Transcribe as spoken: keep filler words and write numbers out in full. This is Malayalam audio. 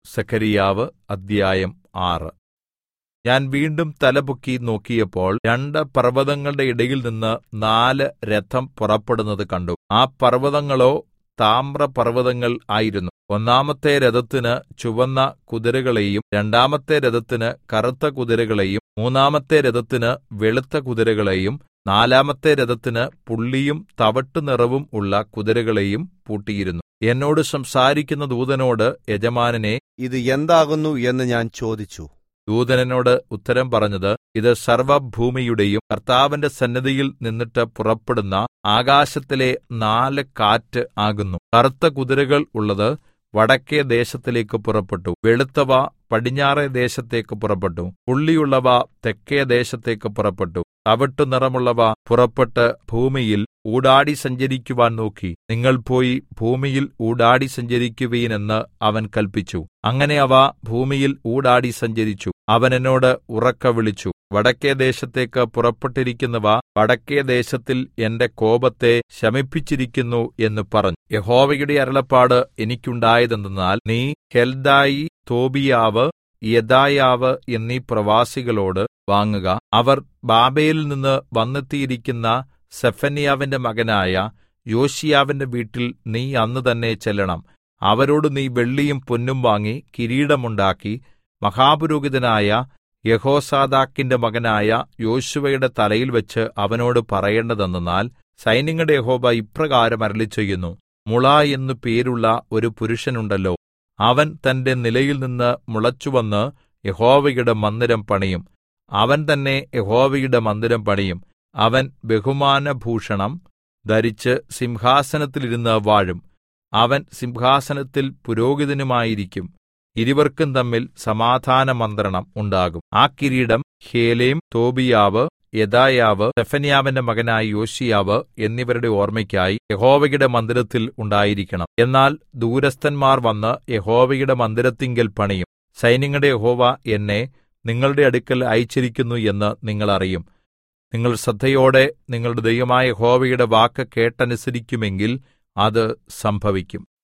സെഖര്യാവ് അദ്ധ്യായം ആറ്. ഞാൻ വീണ്ടും തലപൊക്കി നോക്കിയപ്പോൾ രണ്ട് പർവ്വതങ്ങളുടെ ഇടയിൽനിന്ന് നാല് രഥം പുറപ്പെടുന്നത് കണ്ടു. ആ പർവ്വതങ്ങളോ താമ്രപർവ്വതങ്ങൾ ആയിരുന്നു. ഒന്നാമത്തെ രഥത്തിന് ചുവന്ന കുതിരകളെയും രണ്ടാമത്തെ രഥത്തിന് കറുത്ത കുതിരകളെയും മൂന്നാമത്തെ രഥത്തിന് വെളുത്ത കുതിരകളെയും നാലാമത്തെ രഥത്തിന് പുള്ളിയും തവിട്ടുനിറവും ഉള്ള കുതിരകളെയും പൂട്ടിയിരുന്നു. എന്നോട് സംസാരിക്കുന്ന ദൂതനോട്, യജമാനനേ, ഇത് എന്താകുന്നു എന്ന് ഞാൻ ചോദിച്ചു. ദൂതൻ എന്നോട് ഉത്തരം പറഞ്ഞത്, ഇത് സർവ്വഭൂമിയുടെയും കർത്താവിന്റെ സന്നിധിയിൽ നിന്നിട്ട് പുറപ്പെടുന്ന ആകാശത്തിലെ നാല് കാറ്റ് ആകുന്നു. കറുത്ത കുതിരകൾ ഉള്ളത് വടക്കെ ദേശത്തിലേക്ക് പുറപ്പെട്ടു, വെളുത്തവ പടിഞ്ഞാറെ ദേശത്തേക്ക് പുറപ്പെട്ടു, പുള്ളിയുള്ളവ തെക്കേ ദേശത്തേക്ക് പുറപ്പെട്ടു, തവിട്ടുനിറമുള്ളവ പുറപ്പെട്ട് ഭൂമിയിൽ ഊടാടി സഞ്ചരിക്കുവാൻ നോക്കി. നിങ്ങൾ പോയി ഭൂമിയിൽ ഊടാടി സഞ്ചരിക്കുവിൻ എന്ന് അവൻ കല്പിച്ചു. അങ്ങനെ അവ ഭൂമിയിൽ ഊടാടി സഞ്ചരിച്ചു. അവൻ എന്നോട് ഉറക്കെ വിളിച്ചു, വടക്കെ ദേശത്തേക്ക് പുറപ്പെട്ടിരിക്കുന്നവ വടക്കെ ദേശത്തിൽ എന്റെ കോപത്തെ ശമിപ്പിച്ചിരിക്കുന്നു എന്ന് പറഞ്ഞു. യഹോവയുടെ അരുളപ്പാട് എനിക്കുണ്ടായതെന്തെന്നാൽ, നീ ഹെൽദായി, തോബീയാവ്, യെദായാവ് എന്നീ പ്രവാസികളോട് വാങ്ങുക. അവർ ബാബേലിൽ നിന്ന് വന്നെത്തിയിരിക്കുന്ന സെഫന്യാവിന്റെ മകനായ യോശീയാവിന്റെ വീട്ടിൽ നീ അന്ന് തന്നെ ചെല്ലണം. അവരോട് നീ വെള്ളിയും പൊന്നും വാങ്ങി കിരീടമുണ്ടാക്കി മഹാപുരോഹിതനായ യെഹോസാദാക്കിന്റെ മകനായ യോശുവയുടെ തലയിൽ വെച്ച് അവനോട് പറയേണ്ടതെന്നാൽ, സൈന്യങ്ങളുടെ യഹോവ ഇപ്രകാരം അരുളിച്ചെയ്യുന്നു, മുള എന്നു പേരുള്ള ഒരു പുരുഷനുണ്ടല്ലോ, അവൻ തന്റെ നിലയിൽ നിന്ന് മുളച്ചുവന്ന് യഹോവയുടെ മന്ദിരം പണിയും. അവൻ തന്നെ യഹോവയുടെ മന്ദിരം പണിയും. അവൻ ബഹുമാനഭൂഷണം ധരിച്ച് സിംഹാസനത്തിലിരുന്ന് വാഴും. അവൻ സിംഹാസനത്തിൽ പുരോഹിതനുമായിരിക്കും. ഇരുവർക്കും തമ്മിൽ സമാധാനമന്ത്രണം ഉണ്ടാകും. ആ കിരീടം ഹേലേം, തോബീയാവ്, യെദായാവ്, സെഫന്യാവിന്റെ മകനായ യോശീയാവ് എന്നിവരുടെ ഓർമ്മയ്ക്കായി യഹോവയുടെ മന്ദിരത്തിൽ ഉണ്ടായിരിക്കണം. എന്നാൽ ദൂരസ്ഥന്മാർ വന്ന് യഹോവയുടെ മന്ദിരത്തിങ്കൽ പണിയും. സൈന്യങ്ങളുടെ യഹോവ എന്നെ നിങ്ങളുടെ അടുക്കൽ അയച്ചിരിക്കുന്നു എന്ന് നിങ്ങൾ അറിയും. നിങ്ങൾ ശ്രദ്ധയോടെ നിങ്ങളുടെ ദൈവമായ യഹോവയുടെ വാക്ക് കേട്ടനുസരിക്കുമെങ്കിൽ അത് സംഭവിക്കും.